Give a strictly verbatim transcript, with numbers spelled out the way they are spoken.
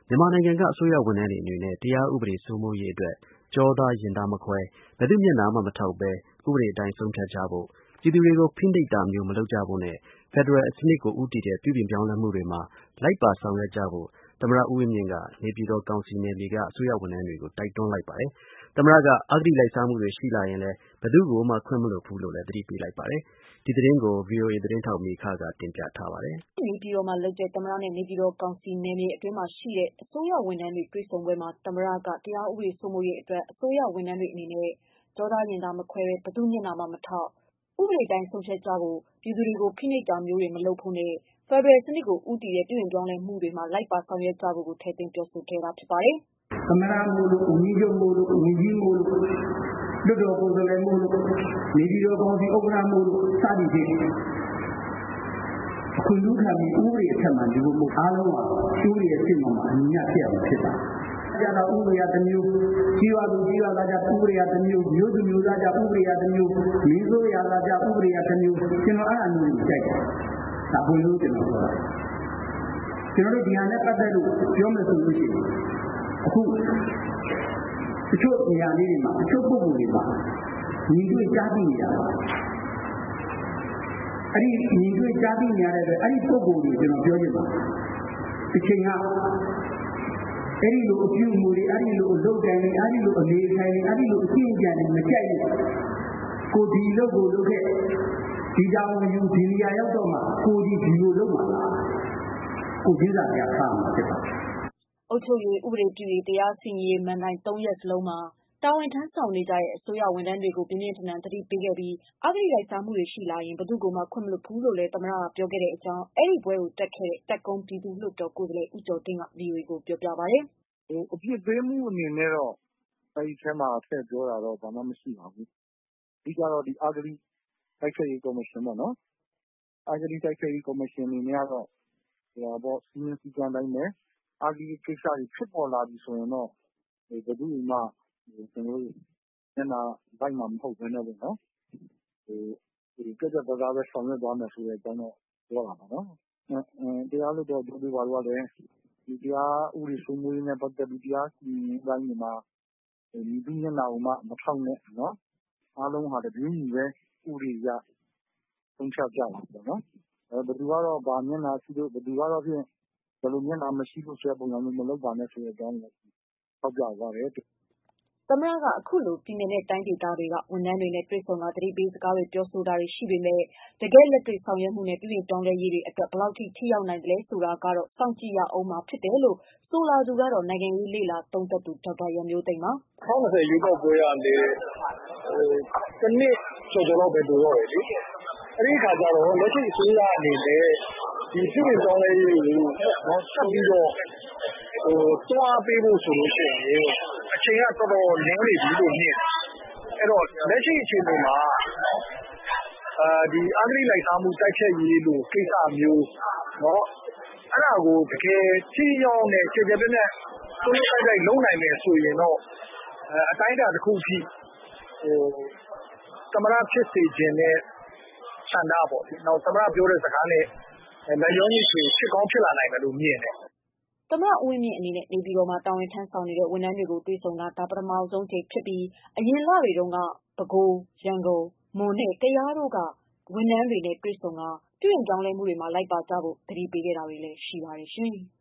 မြန်မာနိုင်ငံကအစိုးရဝန်ထမ်းတွေအနေနဲ့တရားဥပဒေစိုးမိုးရေးအတွက် ကျောသားရင်သားမခွဲ ဘယ်သူ့မျက်နှာမှမထောက်ဘဲ ဥပဒေအတိုင်းဆုံးဖြတ်ကြဖို့ ပြည်သူတွေကိုဖိနှိပ်တာမျိုးမလုပ်ကြဖို့နဲ့ ဖက်ဒရယ်စနစ်ကိုဦးတည်တဲ့ပြုပြင်ပြောင်းလဲမှုတွေမှာလိုက်ပါဆောင်ရွက်ကြဖို့ သမ္မတဦးဝင်းမြင့်က နေပြည်တော်ကောင်စီနယ်မြေကအစိုးရဝန်ထမ်းတွေကိုတိုက်တွန်းလိုက်ပါတယ်။ သမ္မတက အဂတိလိုက်စားမှုတွေရှိလာရင်လည်း ဘယ်သူ့ကိုမှခွင့်မလွှတ်ဘူးလို့လည်း သတိပေးလိုက်ပါတယ်။ ဒီသတင်းကို ဗွီအိုအေသတင်းထောက်မေခကတင်ပြထားပါတယ်။ နေပြည်တော်မှာလုပ်တဲ့သမ္မတနဲ့နေပြည်တော်ကောင်စီနယ်မြေအတွင်းမှာရှိတဲ့အစိုးရဝန်ထမ်းတွေတွေ့ဆုံပွဲမှာသမ္မတက တရားဥပဒေစိုးမိုးရေးအတွက်အစိုးရဝန်ထမ်းတွေအနေနဲ့ကျောသားရင်သားမခွဲဘဲဘယ်သူ့မျက်နှာမှမထောက်ဥပဒေတိုင်းဆုံးဖြတ်ကြဖို့ပြည်သူတွေကိုဖိနှိပ်တာမျိုးတွေမလုပ်ဖို့နဲ့ဖက်ဒရယ်စနစ်ကိုဦးတည်တဲ့ပြုပြင်ပြောင်းလဲမှုတွေမှာလိုက်ပါဆောင်ရွက်ကြဖို့ကိုထည့်သွင်းပြောဆိုခဲ့တာဖြစ်ပါတယ်။သမ္မတမို့လို့ဦးကြီးချုပ်မို့လို့ဦးကြီးမို့လို့လွတ်တော်ကိုယ်စားလှယ်မို့လို့နေပြည်တော်ကောင်စီဥက္ကဋ္ဌမို့လို့စသည်ဖြင့်အခွင့်အရေးခံပြီးဥပဒေအထက်မှာဒီလိုအားလုံးကဥပဒေရဲ့စိတ်မှာအညီအမျှဖြစ်အောင်ဖြစ်တာ။ကြတော့ဥပဒေကတစ်မျိုးကြီးရွာသူကြီးရွာသားကြဥပဒေကတစ်မျိုးမျိုးသူမျိုးသားကြဥပဒေကတစ်မျိုးမင်းဆိုးရာသားကြဥပဒေကတစ်မျိုးကျွန်တော်အဲ့အမျိုးကြီးကြိုက်တယ်။ဒါဘုံလို့ကျွန်တော်ပြောတာ။ကျွန်တော်တို့ဒီဟာနဲ့ပတ်သက်လို့ပြောမယ်ဆိုလို့ရှိရင်အခုတချို့နေရာလေးတွေမှာတချို့ပုဂ္ဂိုလ်တွေမှာညီတွေ့ကြားသိနေရတာအဲ့ဒီညီတွေ့ကြားသိနေရတဲ့အဲ့ဒီပုဂ္ဂိုလ်တွေကျွန်တော်ပြောချင်ပါတစ်ချိန်ကအဲ့ဒီလိုအပြုအမူတွေအဲ့ဒီလိုအလုပ်တိုင်းတွေအဲ့ဒီလိုအနေထိုင်တွေအဲ့ဒီလိုအကျင့်ကြံတွေမကြိုက်ဘူးကိုဒီလုပ်ကိုလုပ်ခဲ့ဒီတောင်ယူဒီနေရာရောက်တော့မှကိုဒီဒီလိုလုပ်မှာကိုကြီးစားပြပါမှာဖြစ်ပါတယ်အုပ်ချုပ်ရေးဥပဒေပြုရေးတရားစီရင်ရေးမဏ္ဍိုင်သုံးရပ်စလုံးမှာတာဝန်ထမ်းဆောင်နေကြတဲ့အစိုးရဝန်ထမ်းတွေကိုပြင်းပြင်းထန်ထန်သတိပေးခဲ့ပြီးအဂတိလိုက်စားမှုတွေရှိလာရင်ဘယ်သူ့ကိုမှခွင့်မလွှတ်ဘူးလို့လည်းသမ္မတကပြောခဲ့တဲ့အကြောင်းအဲ့ဒီပွဲကိုတက်ခဲ့တဲ့တက်ကုန်းပြည်သူ့လွှတ်တော်ကိုယ်စားလှယ်ဦးကျော်တင်က ဗွီအိုအေကိုပြောပြပါတယ်။ဟိုအပြစ်ပေးမှုအနေနဲ့တော့အဲဒီထဲမှာထည့်ပြောတာတော့ဘာမှမရှိပါဘူး။အဓိကတော့ဒီအဂတိတိုက်ဖျက်ရေးကော်မရှင်ပေါ့နော်။အဂတိတိုက်ဖျက်ရေးကော်မရှင်အနေနဲ့ကတော့ဟိုပေါ့စီမံစည်းကမ်းတိုင်းနဲ့အဂတိကိစ္စတွေဖြစ်ပေါ်လာပြီဆိုရင်တော့ဘယ်သူမှကျွန်တော်တို့ညနာလိုက်မှာမဟုတ်ဘဲနဲ့ပေါ့နော်ဟိုဒီကြက်ကြက်သားသားပဲဆောင်ရွက်သွားမယ်ဆိုတဲ့အကြောင်းတော့ပြောတာပါနော်အဲတရားလို့တော့ပြောပြပါတော့လည်းဒီတရားဥပဒေစိုးမိုးရေးနဲ့ပတ်သက်ပြီးတရားစီရင်တိုင်းမှာဒီသူညနာကိုမှမထောက်နဲ့နော်အားလုံးဟာတပြင်းညီပဲဥပဒေရဆုံးဖြတ်ကြပါပေါ့နော်အဲဘယ်သူကတော့ဗာမျက်နာရှိလို့ဘယ်သူကတော့ဖြင့်ဘယ်လိုမျက်နာမရှိလို့ဆိုတဲ့ပုံစံမျိုးမလုပ်ပါနဲ့ဆိုတဲ့အကြောင်းကိုထောက်ပြသွားတယ်သမ္မတကအခုလိုပြည်နယ်နဲ့တိုင်းဒေသတွေကဝန်ထမ်းတွေနဲ့တွေ့ဆုံတာသတိပေးစကားတွေပြောဆိုတာတွေရှိပေမဲ့တကယ်လက်တွေ့ဆောင်ရွက်မှုနဲ့ပြည်ပြောင်းလဲရေးတွေအတွက်ဘယ်လောက်ထိထိရောက်နိုင်တယ်ဆိုတာကတော့စောင့်ကြည့်ရအောင်မှာဖြစ်တယ်လို့ဆိုလာသူကတော့နိုင်ငံရေးလေ့လာသုံးသပ်သူဒေါက်တာရန်မျိုးသိမ်းပါ၂၀၂၀ရွေးကောက်ပွဲကလည်းဟိုတစ်နှစ်ကျော်ကျော်လောက်ပဲလိုတော့တယ်လေအဲ့ဒီခါကျတော့လက်ရှိအစိုးရအနေနဲ့ဒီပြည်ပြောင်းလဲရေးကိုတော့ဆက်ပြီးတော့ဟိုတွားပေးဖို့ဆိုလို့ရှိရင်အချိန်ကတော်တော်နည်းနေပြီလို့မြင်အဲ့တော့လက်ရှိအချိန်မှာအာဒီအဂတိလိုက်စားမှုတိုက်ချက်ရေးလို့ကိစ္စမျိုးเนาะအဲ့ဒါကိုတကယ်ကြီးရောက်နဲ့ကျေကျေပြည့်ပြည့်သုံးတိုက်တိုက်လုံးနိုင်မယ်ဆိုရင်တော့အတိုင်းအတာတစ်ခုထိဟိုသမရဖြစ်စေခြင်းနဲ့ဆန္ဒပေါ့ဒီနောက်သမရပြောတဲ့စကားနဲ့လက်ရောကြီးဆိုဖြစ်ကောင်းဖြစ်လာနိုင်တယ်လို့မြင်တယ်သမ္မတဦးဝင်းမြင့်အနေနဲ့နေပြည်တော်မှာတာဝန်ထမ်းဆောင်နေတဲ့ဝန်ထမ်းတွေကိုတွေ့ဆုံတာဒါပထမဆုံးချိန်ဖြစ်ပြီးအရင်လတွေတုန်းကပဲခူး၊ရန်ကုန်၊မွန်နဲ့ကယားတို့ကဝန်ထမ်းတွေနဲ့တွေ့ဆုံတာပြုပြင်ပြောင်းလဲမှုတွေမှာလိုက်ပါကြဖို့သတိပေးခဲ့တာတွေလည်းရှိပါတယ်ရှင်။